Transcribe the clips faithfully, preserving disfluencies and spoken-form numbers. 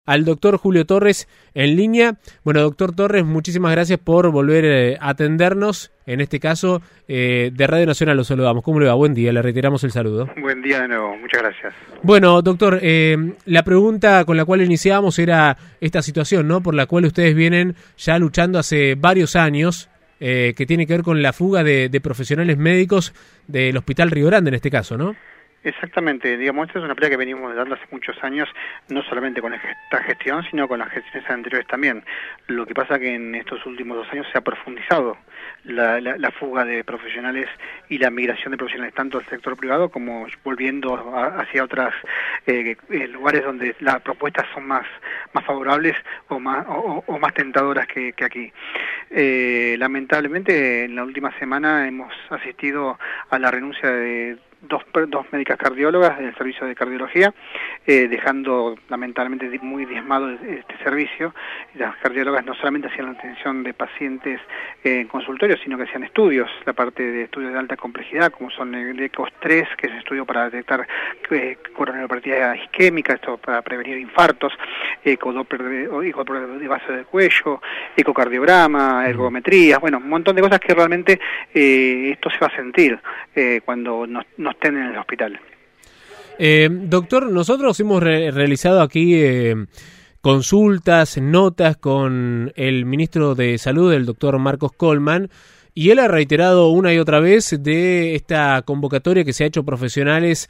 Al doctor Julio Torres en línea. Bueno, doctor Torres, muchísimas gracias por volver eh, a atendernos. En este caso, eh, de Radio Nacional lo saludamos. ¿Cómo le va? Buen día, le reiteramos el saludo. Buen día de nuevo, muchas gracias. Bueno, doctor, eh, la pregunta con la cual iniciábamos era esta situación, ¿no? Por la cual ustedes vienen ya luchando hace varios años, eh, que tiene que ver con la fuga de, de profesionales médicos del Hospital Río Grande, en este caso, ¿no? Exactamente, digamos, esta es una pelea que venimos dando hace muchos años, no solamente con esta gestión, sino con las gestiones anteriores también. Lo que pasa que en estos últimos dos años se ha profundizado la, la, la fuga de profesionales y la migración de profesionales tanto al sector privado como volviendo a, hacia otros eh, lugares donde las propuestas son más, más favorables o más, o, o más tentadoras que, que aquí. Eh, lamentablemente, en la última semana hemos asistido a la renuncia de Dos, dos médicas cardiólogas del servicio de cardiología, eh, dejando lamentablemente muy diezmado este servicio. Las cardiólogas no solamente hacían la atención de pacientes eh, en consultorios, sino que hacían estudios, la parte de estudios de alta complejidad, como son el ECOS tres, que es estudio para detectar eh, coronariopatía isquémica, esto para prevenir infartos, ecodoppler de, eco de base del cuello, ecocardiograma, ergometría, bueno, un montón de cosas que realmente eh, esto se va a sentir eh, cuando nos, nos estén en el hospital. Eh, doctor, nosotros hemos re realizado aquí eh, consultas, notas con el ministro de Salud, el doctor Marcos Colman, y él ha reiterado una y otra vez de esta convocatoria que se ha hecho profesionales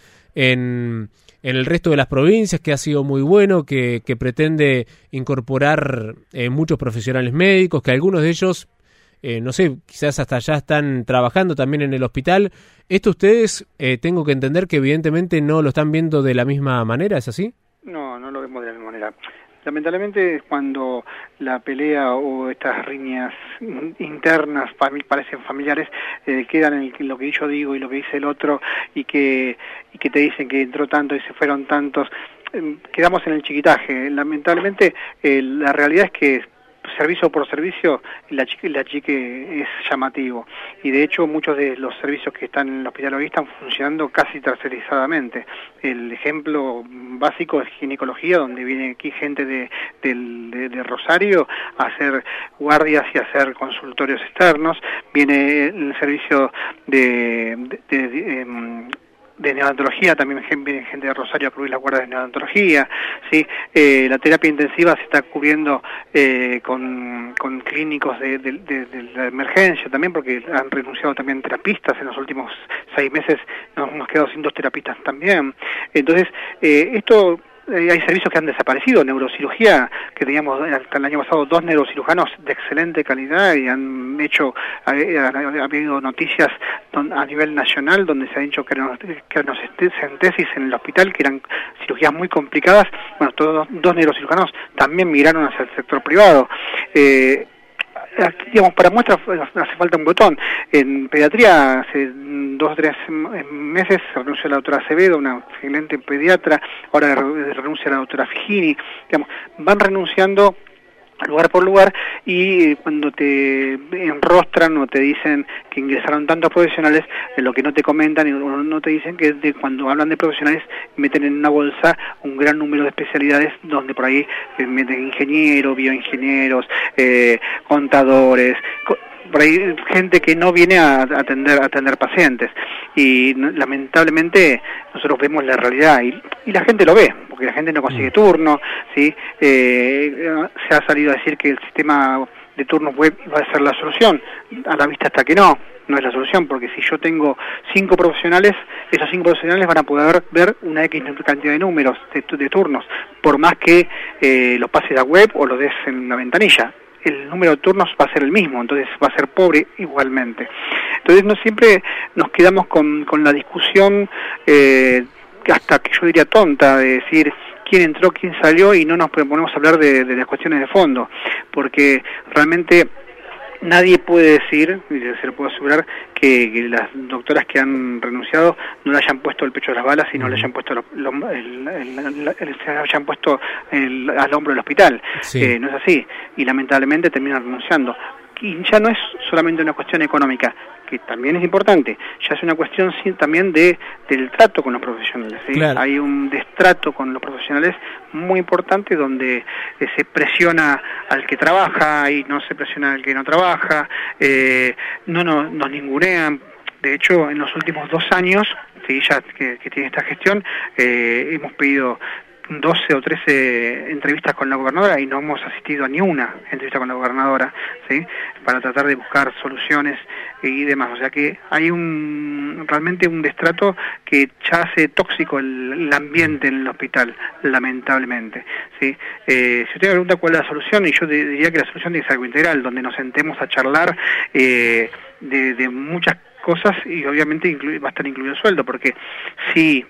en, en el resto de las provincias, que ha sido muy bueno, que, que pretende incorporar eh, muchos profesionales médicos, que algunos de ellos Eh, no sé, quizás hasta ya están trabajando también en el hospital. ¿Esto ustedes, eh, tengo que entender que evidentemente no lo están viendo de la misma manera, ¿es así? No, no lo vemos de la misma manera. Lamentablemente, cuando la pelea o estas riñas internas fami parecen familiares, eh, quedan en lo que yo digo y lo que dice el otro, y que, y que te dicen que entró tanto y se fueron tantos, eh, quedamos en el chiquitaje. Lamentablemente, eh, la realidad es que servicio por servicio, la chique, la chique es llamativo, y de hecho muchos de los servicios que están en el hospital hoy están funcionando casi tercerizadamente. El ejemplo básico es ginecología, donde viene aquí gente de, de, de, de Rosario a hacer guardias y a hacer consultorios externos. Viene el servicio de, de, de, de, de de neonatología, también viene gente de Rosario a cubrir las guardias de neonatología, ¿sí? Eh, la terapia intensiva se está cubriendo eh, con, con clínicos de, de, de, de la emergencia también, porque han renunciado también terapistas en los últimos seis meses, nos hemos quedado sin dos terapistas también. Entonces, eh, esto... hay servicios que han desaparecido, neurocirugía, que teníamos hasta el año pasado dos neurocirujanos de excelente calidad, y han hecho, ha, ha habido noticias don, a nivel nacional donde se ha dicho que eran centesis en el hospital, que eran cirugías muy complicadas. Bueno, todos dos neurocirujanos también migraron hacia el sector privado. Eh, digamos, para muestra hace falta un botón. En pediatría hace dos o tres meses renunció la doctora Acevedo, una excelente pediatra, ahora renuncia la doctora Figini. Digamos, van renunciando lugar por lugar, y cuando te enrostran o te dicen que ingresaron tantos profesionales, eh, lo que no te comentan y no te dicen que de cuando hablan de profesionales meten en una bolsa un gran número de especialidades, donde por ahí eh, meten ingenieros, bioingenieros, eh, contadores, co por ahí gente que no viene a atender a atender pacientes, y no, lamentablemente nosotros vemos la realidad y, y la gente lo ve, porque la gente no consigue turno, ¿sí? Eh, se ha salido a decir que el sistema de turnos web va a ser la solución. A la vista está que no, no es la solución, porque si yo tengo cinco profesionales, esos cinco profesionales van a poder ver una X cantidad de números de, de turnos, por más que eh, los pases a web o los des en una ventanilla. El número de turnos va a ser el mismo, entonces va a ser pobre igualmente. Entonces no siempre nos quedamos con, con la discusión, eh, hasta que yo diría tonta, de decir quién entró, quién salió, y no nos ponemos a hablar de, de las cuestiones de fondo, porque realmente nadie puede decir, y se lo puedo asegurar, que, que las doctoras que han renunciado no le hayan puesto el pecho a las balas y no le hayan puesto lo, lo, el, el, el, el, se hayan puesto el, al hombro del hospital. Sí. Eh, no es así, y lamentablemente terminan renunciando. y ya no es solamente una cuestión económica, que también es importante, ya es una cuestión sí, también de del trato con los profesionales, ¿sí? Claro. Hay un destrato con los profesionales muy importante donde eh, se presiona al que trabaja y no se presiona al que no trabaja, eh, no, no nos ningunean. De hecho, en los últimos dos años, sí, ya que, que tiene esta gestión, eh, hemos pedido doce o trece entrevistas con la gobernadora y no hemos asistido a ni una entrevista con la gobernadora, ¿sí? Para tratar de buscar soluciones y demás. O sea que hay un realmente un destrato que ya hace tóxico el, el ambiente en el hospital, lamentablemente, ¿sí? Eh, si usted me pregunta cuál es la solución, y yo diría que la solución tiene que ser algo integral, donde nos sentemos a charlar eh, de, de muchas cosas y obviamente incluye, va a estar incluido el sueldo, porque si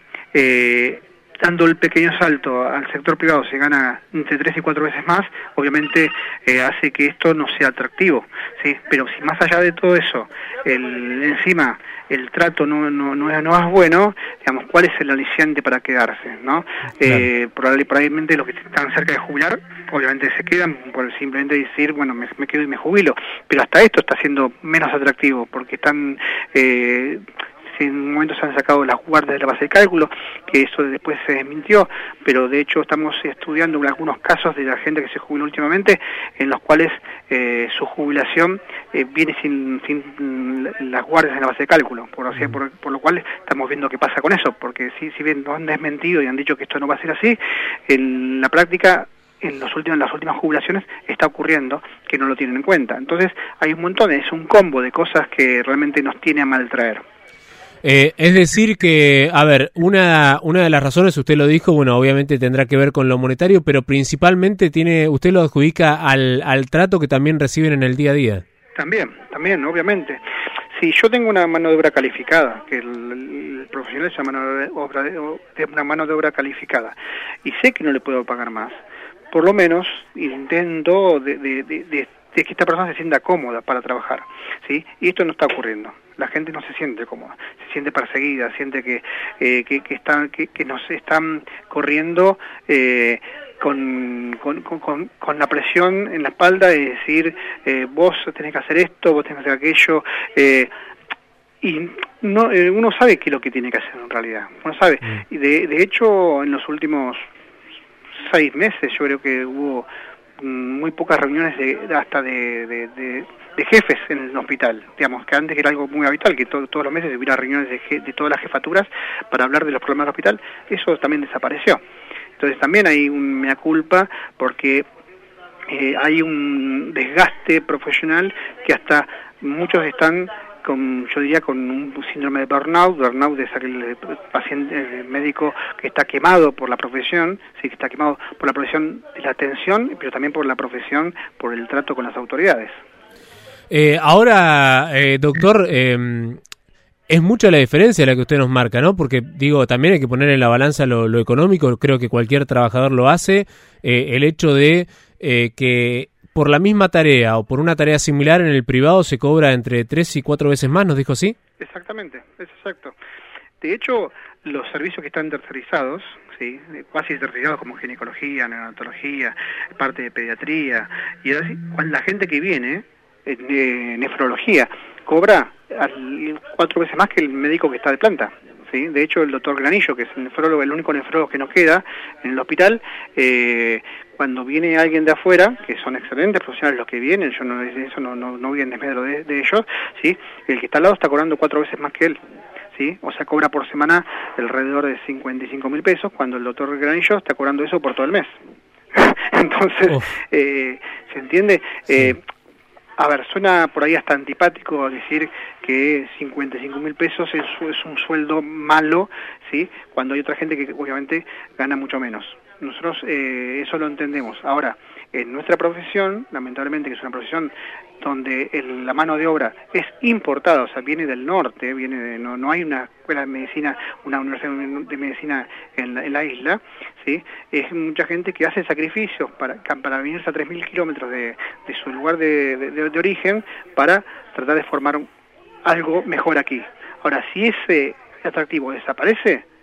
eh, dando el pequeño salto al sector privado se gana entre tres y cuatro veces más, obviamente eh, hace que esto no sea atractivo, ¿sí? Pero si más allá de todo eso, el, encima el trato no, no, no, es, no es bueno, digamos, ¿cuál es el aliciente para quedarse, no? Claro. Eh, probablemente los que están cerca de jubilar, obviamente se quedan por simplemente decir, bueno, me, me quedo y me jubilo, pero hasta esto está siendo menos atractivo, porque están... Eh, en un momento se han sacado las guardias de la base de cálculo, que eso después se desmintió, pero de hecho estamos estudiando algunos casos de la gente que se jubiló últimamente, en los cuales eh, su jubilación eh, viene sin, sin las guardias de la base de cálculo, por, o sea, por, por lo cual estamos viendo qué pasa con eso, porque si, si bien nos han desmentido y han dicho que esto no va a ser así, en la práctica en, los últimos, en las últimas jubilaciones está ocurriendo que no lo tienen en cuenta. Entonces hay un montón, es un combo de cosas que realmente nos tiene a maltraer. Eh, es decir que, a ver, una una de las razones, usted lo dijo, bueno, obviamente tendrá que ver con lo monetario, pero principalmente tiene usted lo adjudica al, al trato que también reciben en el día a día. También, también, obviamente. Si yo tengo una mano de obra calificada, que el, el profesional es una mano de obra, de, una mano de obra calificada, y sé que no le puedo pagar más, por lo menos intento de, de, de, de, de que esta persona se sienta cómoda para trabajar, ¿sí? Y esto no está ocurriendo. La gente no se siente cómoda, se siente perseguida, siente que eh, que, que están que, que nos están corriendo eh, con, con, con, con la presión en la espalda de decir eh, vos tenés que hacer esto, vos tenés que hacer aquello, eh, y no eh, uno sabe qué es lo que tiene que hacer en realidad, uno sabe. Y de, de hecho en los últimos seis meses yo creo que hubo muy pocas reuniones de, hasta de, de, de, de jefes en el hospital, digamos, que antes era algo muy habitual, que to, todos los meses hubiera reuniones de, je, de todas las jefaturas para hablar de los problemas del hospital, eso también desapareció. Entonces también hay un mea culpa porque eh, hay un desgaste profesional que hasta muchos están con, yo diría, con un síndrome de burnout. Burnout es aquel paciente el médico que está quemado por la profesión, sí, que está quemado por la profesión de la atención, pero también por la profesión, por el trato con las autoridades. Eh, ahora, eh, doctor, eh, es mucha la diferencia la que usted nos marca, ¿no? Porque, digo, también hay que poner en la balanza lo, lo económico, creo que cualquier trabajador lo hace, eh, el hecho de eh, que por la misma tarea o por una tarea similar en el privado se cobra entre tres y cuatro veces más, ¿nos dijo así? Exactamente, es exacto. De hecho, los servicios que están tercerizados, sí, casi tercerizados como ginecología, neonatología, parte de pediatría, y así, cuando la gente que viene, eh, nefrología, cobra al, cuatro veces más que el médico que está de planta. ¿Sí? De hecho, el doctor Granillo, que es el nefrólogo, el único nefrólogo que nos queda en el hospital, eh, cuando viene alguien de afuera, que son excelentes profesionales los que vienen, yo no eso no, no, no voy en desmedro de, de ellos, ¿sí? El que está al lado está cobrando cuatro veces más que él, ¿sí? O sea, cobra por semana alrededor de cincuenta y cinco mil pesos, cuando el doctor Granillo está cobrando eso por todo el mes. Entonces, eh, ¿se entiende? Sí. Eh, A ver, suena por ahí hasta antipático decir que cincuenta y cinco mil pesos es, es un sueldo malo, ¿sí? Cuando hay otra gente que obviamente gana mucho menos. Nosotros eh, eso lo entendemos. Ahora, en nuestra profesión, lamentablemente que es una profesión donde el, la mano de obra es importada, o sea, viene del norte, viene de, no, no hay una escuela de medicina, una universidad de medicina en la, en la isla, ¿sí? Es mucha gente que hace sacrificios para, para venirse a tres mil kilómetros de, de su lugar de, de, de origen para tratar de formar algo mejor aquí. Ahora, si ese atractivo desaparece,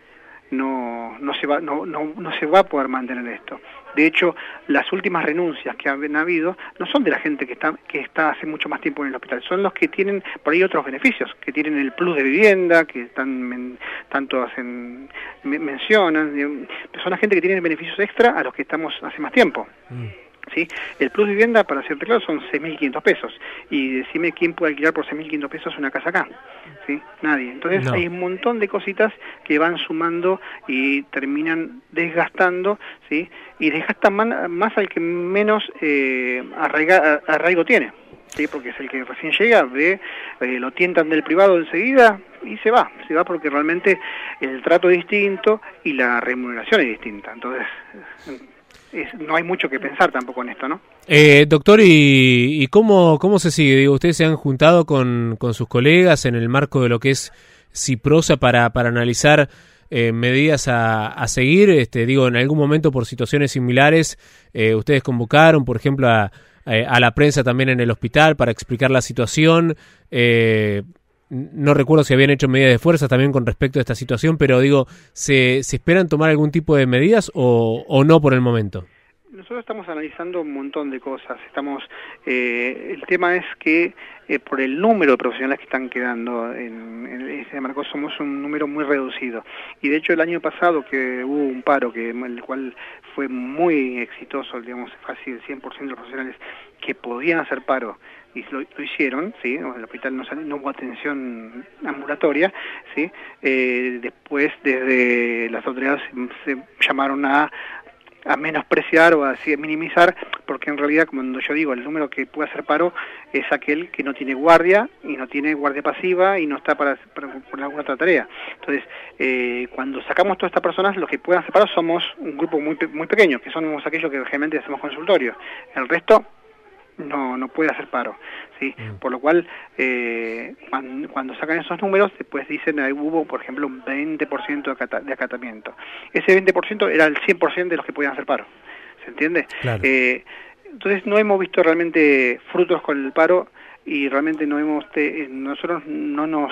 no no se va no, no no se va a poder mantener esto. De hecho, las últimas renuncias que han habido no son de la gente que está que está hace mucho más tiempo en el hospital, son los que tienen por ahí otros beneficios, que tienen el plus de vivienda, que están men, tanto hacen me, mencionan, son la gente que tiene beneficios extra a los que estamos hace más tiempo. Mm. ¿Sí? El plus de vivienda, para hacerte claro, son seis mil quinientos pesos. Y decime quién puede alquilar por seis mil quinientos pesos una casa acá. ¿Sí? Nadie. Entonces no. Hay un montón de cositas que van sumando y terminan desgastando, ¿sí? Y desgastan más, más al que menos eh, arraiga, arraigo tiene. ¿Sí? Porque es el que recién llega, ve, eh, lo tientan del privado enseguida y se va. Se va porque realmente el trato es distinto y la remuneración es distinta. Entonces... Es, no hay mucho que pensar tampoco en esto, ¿no? Eh, doctor, ¿y, y cómo, cómo se sigue? Digo, ustedes se han juntado con, con sus colegas en el marco de lo que es CIPROSA para, para analizar eh, medidas a, a seguir. Este, digo, en algún momento por situaciones similares, eh, ustedes convocaron, por ejemplo, a, a la prensa también en el hospital para explicar la situación. Eh, No recuerdo si habían hecho medidas de fuerza también con respecto a esta situación, pero digo, ¿se, se esperan tomar algún tipo de medidas o, o no por el momento? Nosotros estamos analizando un montón de cosas. Estamos, eh, el tema es que eh, por el número de profesionales que están quedando en, en ese marco somos un número muy reducido. Y de hecho el año pasado que hubo un paro, que el cual fue muy exitoso, digamos, casi el cien por ciento de los profesionales que podían hacer paro, y lo, lo hicieron, ¿sí? En el hospital no, no hubo atención ambulatoria, ¿sí? Eh, después, desde las autoridades se, se llamaron a, a menospreciar o a, a minimizar, porque en realidad, como yo digo, el número que puede hacer paro es aquel que no tiene guardia, y no tiene guardia pasiva, y no está para, para, para alguna otra tarea. Entonces, eh, cuando sacamos todas estas personas, los que pueden hacer paro somos un grupo muy, muy pequeño, que somos aquellos que generalmente hacemos consultorio. El resto... no no puede hacer paro, ¿sí? Mm. Por lo cual, eh, cuando, cuando sacan esos números, después dicen, ahí hubo, por ejemplo, un veinte por ciento de, acata, de acatamiento. Ese veinte por ciento era el cien por ciento de los que podían hacer paro, ¿se entiende? Claro. Eh, entonces no hemos visto realmente frutos con el paro y realmente no hemos te, nosotros no nos...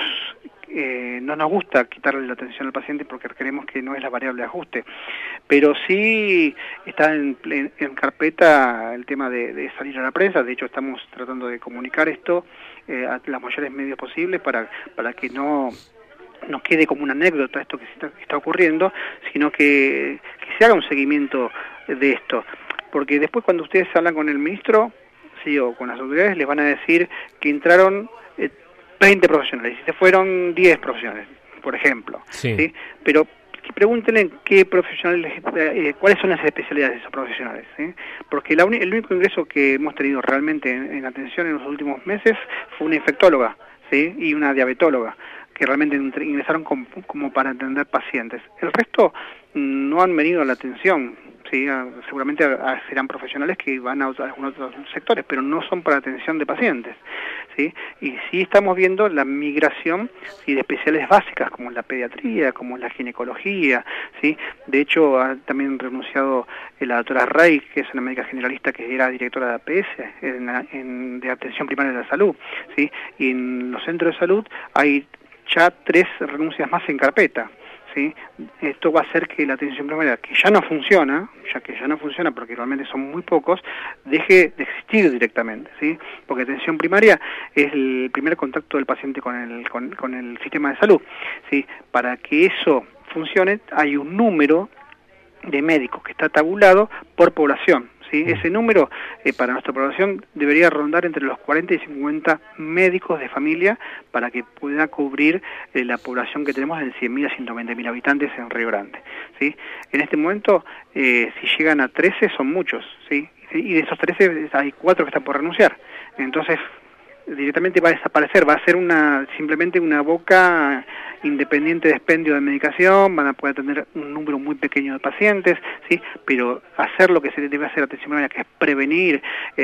Eh, no nos gusta quitarle la atención al paciente porque creemos que no es la variable de ajuste, pero sí está en, en, en carpeta el tema de, de salir a la prensa. De hecho estamos tratando de comunicar esto eh, a los mayores medios posibles para, para que no nos quede como una anécdota esto que está, que está ocurriendo, sino que, que se haga un seguimiento de esto, porque después cuando ustedes hablan con el ministro, sí, o con las autoridades, les van a decir que entraron eh, veinte profesionales y se fueron diez profesionales, por ejemplo, sí. ¿Sí? Pero pregúntenle qué profesionales, eh, cuáles son las especialidades de esos profesionales, ¿sí? Porque la un, el único ingreso que hemos tenido realmente en, en atención en los últimos meses fue una infectóloga, ¿sí? Y una diabetóloga, que realmente ingresaron como, como para atender pacientes. El resto no han venido a la atención, ¿sí? A, seguramente a, a, serán profesionales que van a, a algunos otros sectores, pero no son para atención de pacientes, ¿sí? Y sí estamos viendo la migración, ¿sí? De especialidades básicas como la pediatría, como la ginecología, ¿sí? De hecho ha también renunciado la doctora Rey, que es una médica generalista que era directora de A P S en, en, de atención primaria de la salud, ¿sí? Y en los centros de salud hay ya tres renuncias más en carpeta, ¿sí? Esto va a hacer que la atención primaria, que ya no funciona, ya que ya no funciona porque realmente son muy pocos, deje de existir directamente, ¿sí? Porque atención primaria es el primer contacto del paciente con el, con, con el sistema de salud, ¿sí? Para que eso funcione hay un número de médicos que está tabulado por población, ¿sí? Ese número eh, para nuestra población debería rondar entre los cuarenta y cincuenta médicos de familia para que pueda cubrir eh, la población que tenemos en cien mil a ciento veinte mil habitantes en Río Grande, ¿sí? En este momento, eh, si llegan a trece son muchos, ¿sí? Y de esos trece hay cuatro que están por renunciar. Entonces, directamente va a desaparecer, va a ser una simplemente una boca independiente de expendio de medicación, van a poder tener un número muy pequeño de pacientes, sí, pero hacer lo que se debe hacer atención primaria, que es prevenir,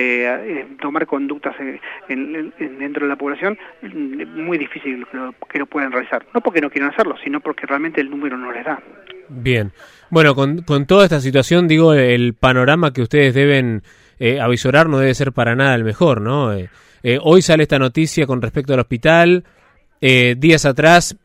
eh, tomar conductas en, en, en, dentro de la población, muy difícil que lo, que lo puedan realizar, no porque no quieran hacerlo, sino porque realmente el número no les da. Bien, bueno, con, con toda esta situación, digo, el panorama que ustedes deben eh, avisorar no debe ser para nada el mejor, ¿no? Eh, Eh, hoy sale esta noticia con respecto al hospital. Eh, días atrás, eh,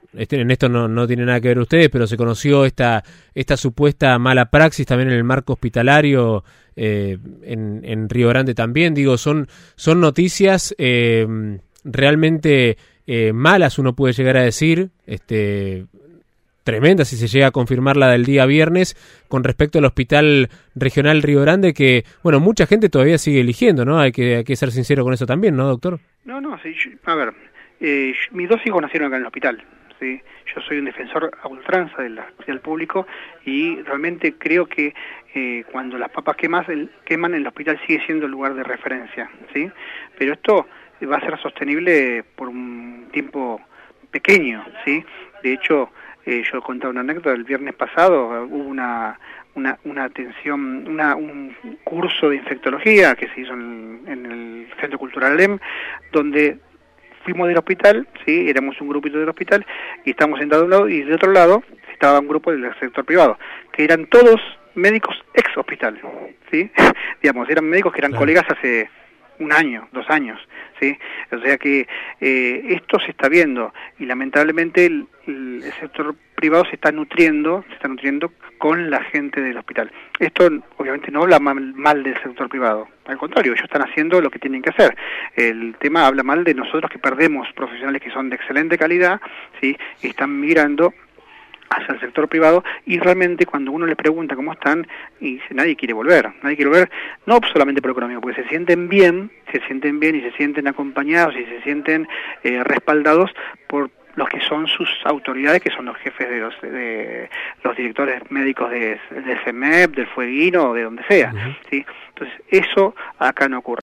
este, en esto no, no tiene nada que ver ustedes, pero se conoció esta esta supuesta mala praxis también en el marco hospitalario eh, en, en Río Grande también. Digo, son, son noticias eh, realmente eh, malas, uno puede llegar a decir, este tremenda si se llega a confirmar la del día viernes con respecto al Hospital Regional Río Grande, que, bueno, mucha gente todavía sigue eligiendo, ¿no? Hay que, hay que ser sincero con eso también, ¿no, doctor? No, no, sí, yo, a ver, eh, mis dos hijos nacieron acá en el hospital, ¿sí? Yo soy un defensor a ultranza del hospital público y realmente creo que eh, cuando las papas quemas, el, queman, el hospital sigue siendo el lugar de referencia, ¿sí? Pero esto va a ser sostenible por un tiempo pequeño, ¿sí? De hecho, Eh, yo contaba una anécdota, el viernes pasado hubo una una, una atención, una, un curso de infectología que se hizo en, en el Centro Cultural Alem, donde fuimos del hospital, sí, éramos un grupito del hospital, y estábamos sentados de un lado, y de otro lado estaba un grupo del sector privado, que eran todos médicos ex hospital, ¿sí? Digamos, eran médicos que eran claro. colegas hace un año, dos años, ¿sí? O sea que eh, esto se está viendo y lamentablemente el, el, el sector privado se está nutriendo, se está nutriendo con la gente del hospital. Esto obviamente no habla mal, mal del sector privado, al contrario, ellos están haciendo lo que tienen que hacer. El tema habla mal de nosotros que perdemos profesionales que son de excelente calidad, ¿sí? Y están migrando hacia el sector privado, y realmente cuando uno le pregunta cómo están, y dice, nadie quiere volver, nadie quiere volver, no solamente por lo económico, porque se sienten bien, se sienten bien y se sienten acompañados y se sienten eh, respaldados por los que son sus autoridades, que son los jefes de los, de los directores médicos de, del C E M E P, del Fueguino, o de donde sea, uh-huh. ¿sí? Entonces, eso acá no ocurre.